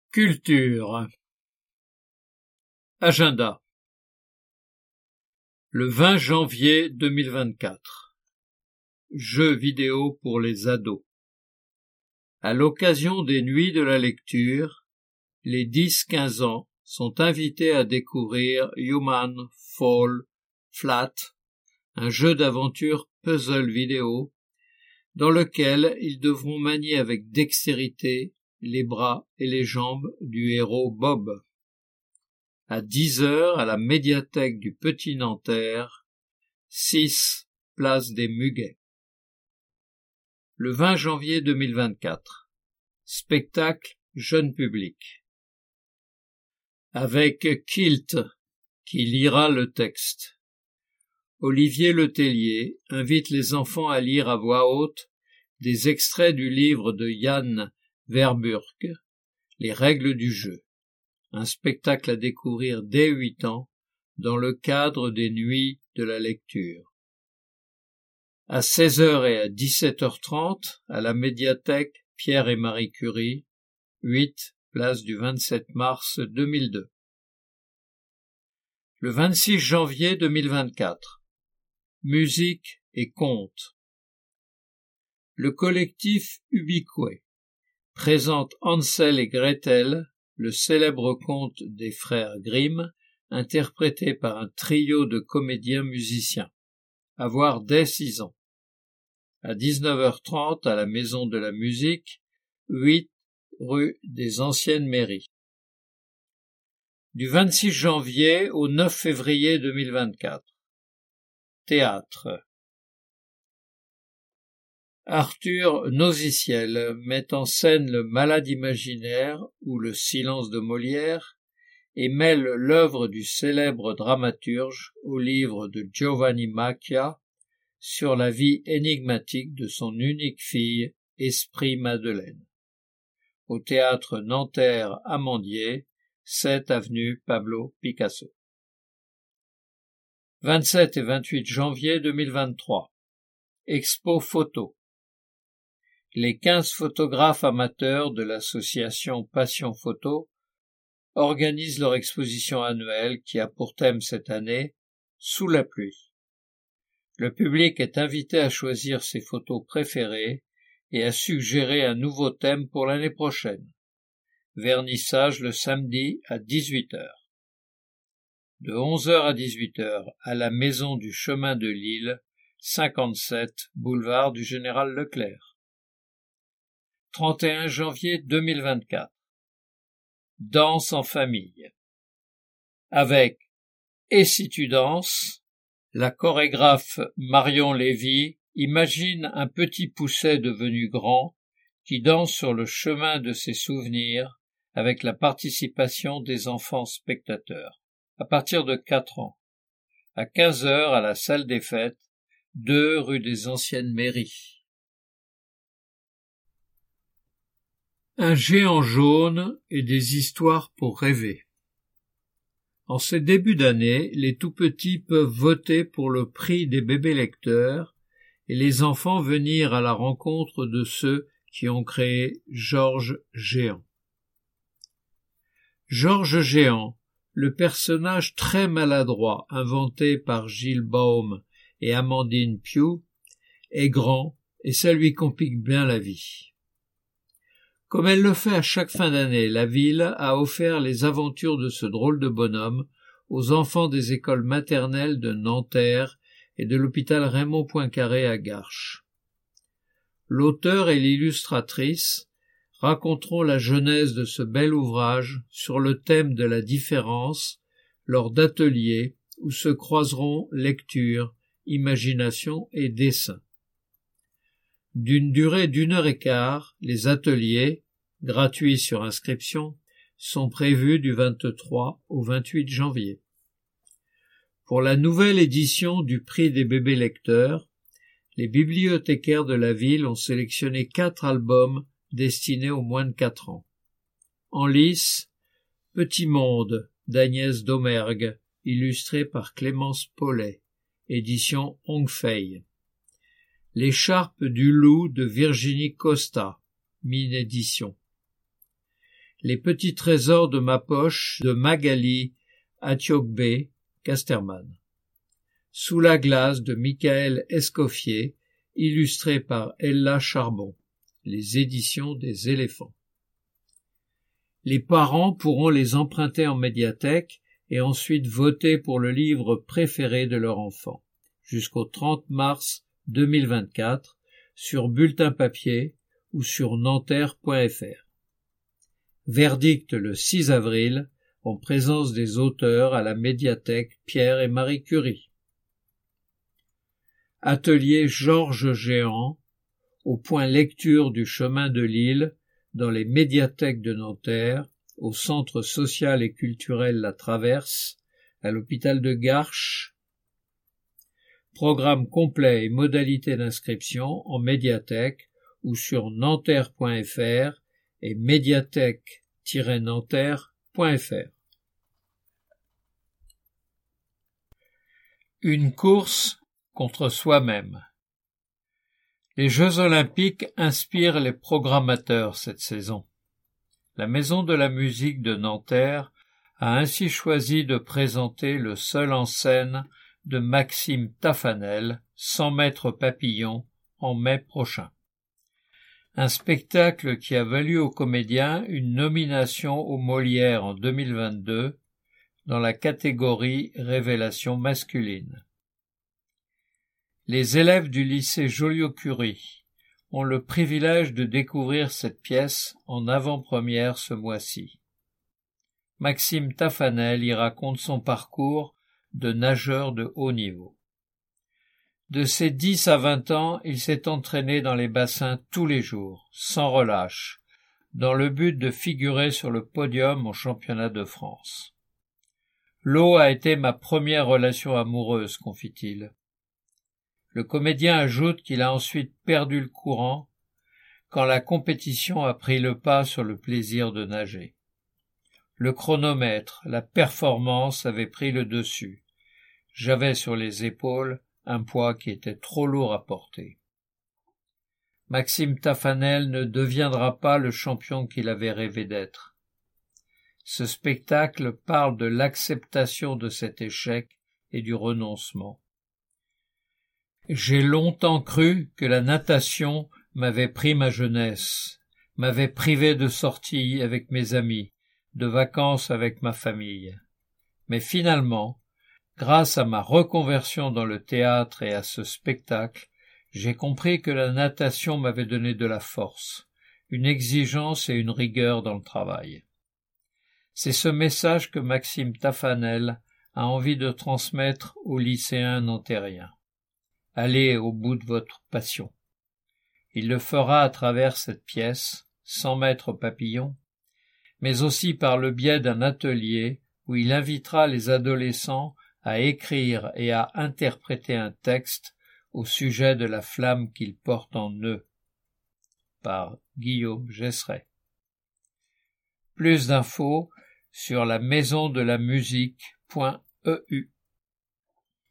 Culture. Agenda. Le 20 janvier 2024. Jeux vidéo pour les ados. À l'occasion des Nuits de la lecture, les 10-15 ans sont invités à découvrir Human Fall Flat, un jeu d'aventure puzzle vidéo dans lequel ils devront manier avec dextérité les bras et les jambes du héros Bob. À 10h à la médiathèque du Petit Nanterre, 6 place des Muguets. Le 20 janvier 2024. Spectacle jeune public. Avec Kilt, qui lira le texte. Olivier Letellier invite les enfants à lire à voix haute des extraits du livre de Jan Verburg, Les règles du jeu. Un spectacle à découvrir dès 8 ans dans le cadre des Nuits de la lecture. À 16h et à 17h30 à la médiathèque Pierre et Marie Curie, 8 place du 27 mars 2002. Le 26 janvier 2024. Musique et contes. Le collectif Ubiqué présente Hansel et Gretel, le célèbre conte des frères Grimm, interprété par un trio de comédiens musiciens. À voir dès 6 ans. À 19h30 à la Maison de la Musique, 8 rue des Anciennes Mairies. Du 26 janvier au 9 février 2024. Théâtre. Arthur Nosiciel met en scène le Malade imaginaire ou le Silence de Molière et mêle l'œuvre du célèbre dramaturge au livre de Giovanni Macchia sur la vie énigmatique de son unique fille, Esprit Madeleine. Au théâtre Nanterre-Amandier, 7 avenue Pablo Picasso. 27 et 28 janvier 2023. Expo photo. Les 15 photographes amateurs de l'association Passion Photo organisent leur exposition annuelle qui a pour thème cette année « Sous la pluie ». Le public est invité à choisir ses photos préférées et à suggérer un nouveau thème pour l'année prochaine. Vernissage le samedi à 18h. De 11h à 18h à la Maison du Chemin de Lille, 57 boulevard du Général Leclerc. 31 janvier 2024. Danse en famille. Avec Et si tu danses, la chorégraphe Marion Lévy imagine un petit pousset devenu grand qui danse sur le chemin de ses souvenirs avec la participation des enfants spectateurs. À partir de 4 ans. À 15h à la salle des fêtes, 2 rue des Anciennes Mairies. Un géant jaune et des histoires pour rêver. En ce début d'année, les tout-petits peuvent voter pour le prix des bébés lecteurs et les enfants venir à la rencontre de ceux qui ont créé Georges Géant. Georges Géant, le personnage très maladroit inventé par Gilles Baum et Amandine Pugh, est grand et ça lui complique bien la vie. Comme elle le fait à chaque fin d'année, la ville a offert les aventures de ce drôle de bonhomme aux enfants des écoles maternelles de Nanterre et de l'hôpital Raymond Poincaré à Garches. L'auteur et l'illustratrice raconteront la genèse de ce bel ouvrage sur le thème de la différence lors d'ateliers où se croiseront lecture, imagination et dessin. D'une durée d'1h15, les ateliers, gratuits sur inscription, sont prévus du 23 au 28 janvier. Pour la nouvelle édition du prix des bébés lecteurs, les bibliothécaires de la ville ont sélectionné 4 albums destinés aux moins de 4 ans. En lice, Petit Monde d'Agnès Domergue, illustré par Clémence Paulet, édition Hongfei. L'écharpe du loup de Virginie Costa, mine édition. Les petits trésors de ma poche de Magali Atiogbe Casterman. Sous la glace de Michael Escoffier, illustré par Ella Charbon. Les éditions des éléphants. Les parents pourront les emprunter en médiathèque et ensuite voter pour le livre préféré de leur enfant, jusqu'au 30 mars 2024, sur bulletin papier ou sur nanterre.fr. Verdict le 6 avril, en présence des auteurs à la médiathèque Pierre et Marie Curie. Atelier Georges Géant, au point lecture du chemin de l'île, dans les médiathèques de Nanterre, au centre social et culturel La Traverse, à l'hôpital de Garches. Programme complet et modalités d'inscription en médiathèque ou sur nanterre.fr et médiathèque-nanterre.fr. Une course contre soi-même. Les Jeux olympiques inspirent les programmateurs cette saison. La Maison de la musique de Nanterre a ainsi choisi de présenter le seul en scène de Maxime Tafanel, 100 mètres papillon, en mai prochain. Un spectacle qui a valu aux comédiens une nomination aux Molières en 2022 dans la catégorie Révélation masculine. Les élèves du lycée Joliot-Curie ont le privilège de découvrir cette pièce en avant-première ce mois-ci. Maxime Tafanel y raconte son parcours de nageur de haut niveau. De ses 10 à 20 ans, il s'est entraîné dans les bassins tous les jours, sans relâche, dans le but de figurer sur le podium au championnat de France. L'eau a été ma première relation amoureuse, confie-t-il. Le comédien ajoute qu'il a ensuite perdu le courant quand la compétition a pris le pas sur le plaisir de nager. Le chronomètre, la performance avaient pris le dessus. J'avais sur les épaules un poids qui était trop lourd à porter. Maxime Tafanel ne deviendra pas le champion qu'il avait rêvé d'être. Ce spectacle parle de l'acceptation de cet échec et du renoncement. J'ai longtemps cru que la natation m'avait pris ma jeunesse, m'avait privé de sorties avec mes amis, de vacances avec ma famille. Mais finalement, grâce à ma reconversion dans le théâtre et à ce spectacle, j'ai compris que la natation m'avait donné de la force, une exigence et une rigueur dans le travail. C'est ce message que Maxime Tafanel a envie de transmettre aux lycéens nantériens. Allez au bout de votre passion. Il le fera à travers cette pièce, 100 mètres papillon, mais aussi par le biais d'un atelier où il invitera les adolescents à écrire et à interpréter un texte au sujet de la flamme qu'ils portent en eux. Par Guillaume Gesseret. Plus d'infos sur la maisondelamusique.eu